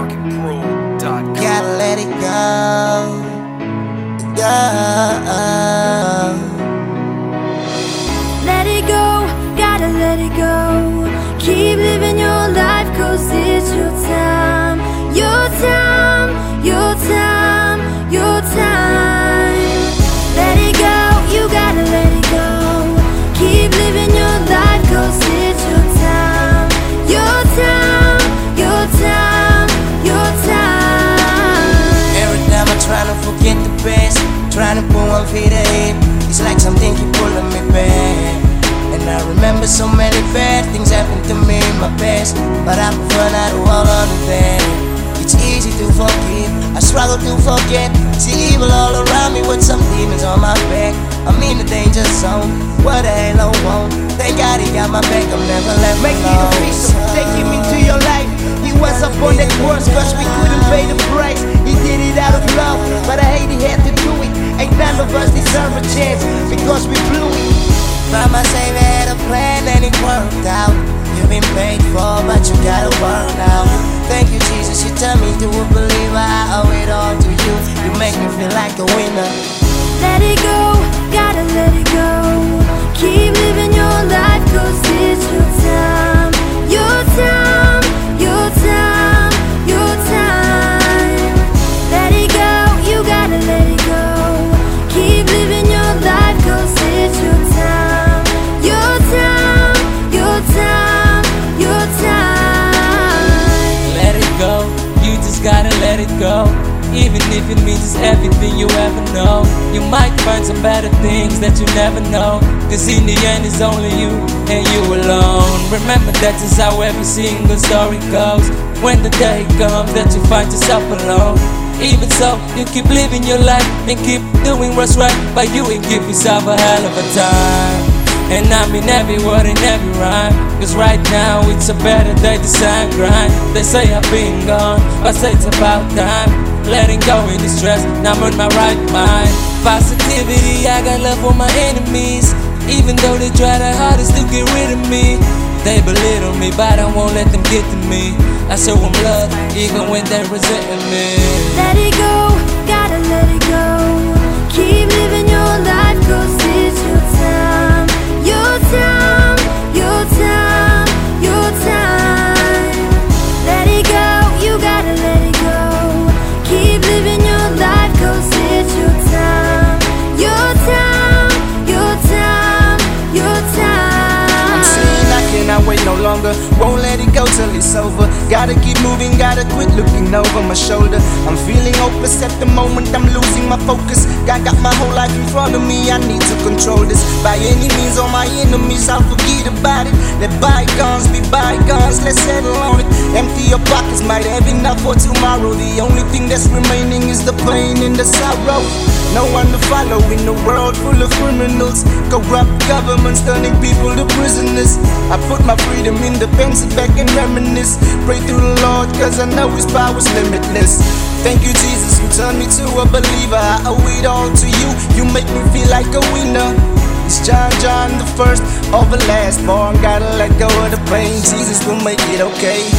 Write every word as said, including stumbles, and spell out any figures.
rocket pro dot com. Gotta let it go. Go. Let it go, gotta let it go. Keep living your life, cause it's your time. Your time, your time, your time. Let it go, you gotta let it go. Keep living your life, cause it's your time. Your time, your time, your time. Every time I try to forget the past, trying to put one feet ahead, it's like something keep pulling me back. And I remember so many bad things happened to me in my past, but I prefer not to dwell on that. It's easy to forgive, I struggle to forget. See evil all around me with some demons on my back. I'm in the danger zone, what the hell I want. Thank God he got my back, I'm never left Make me alone. the feast, take him into your life. He was up on that cross cause we couldn't pay the price. He did it out of love, but I hate he had to do it. Ain't none of us deserve a chance because we blew it. Found my Savior had a plan and it worked out. You've been paid for, but you gotta work now. Thank you, Jesus, you turned me to a believer. I owe it all to you. You make me feel like a winner. Let it go, gotta let it go. Keep living your life, cause it's your time. Your time, your time, your time. Let it go, you gotta let it go. Keep living your life, cause it's your time. Your time, your time, your time. Let it go, you just gotta let it go. Even if it means it's everything you ever know. You might find some better things that you never know, cause in the end it's only you and you alone. Remember that is how every single story goes. When the day comes that you find yourself alone, even so, you keep living your life and keep doing what's right by you and give yourself a hell of a time. And I mean every word and every rhyme, cause right now it's a better day to sign grind. They say I've been gone, but say it's about time. Letting go in the stress, now I'm on my right mind. Positivity, I got love for my enemies. Even though they try their hardest to get rid of me, they belittle me, but I won't let them get to me. I show them love, even when they're resenting me. Let it go, gotta let it go. Keep living your life, cause it's your time. Your time, your time, your time. Let it go, you gotta let it go. Keep living your life, cause it's your time. Your time, your time, your time. I'm saying I cannot wait no longer. Won't let it go till it's over. Gotta keep moving, gotta quit looking over my shoulder. I'm feeling hopeless at the moment, I'm losing my focus. God got my whole life in front of me, I need to control this. By any means, all my enemies, I'll forget about it. Let bygones be bygones, let's settle on it. Empty your pockets, might have enough for tomorrow. The only thing that's remaining is the pain and the sorrow. No one to follow in a world full of criminals. Corrupt governments turning people to prisoners. I put my freedom in the pen, sit back and reminisce. Pray through the Lord, cause I know His power's limitless. Thank you, Jesus, you turned me to a believer. I owe it all to you, you make me feel like a winner. It's John John the first of the last born. Gotta let go of the pain, Jesus will make it okay.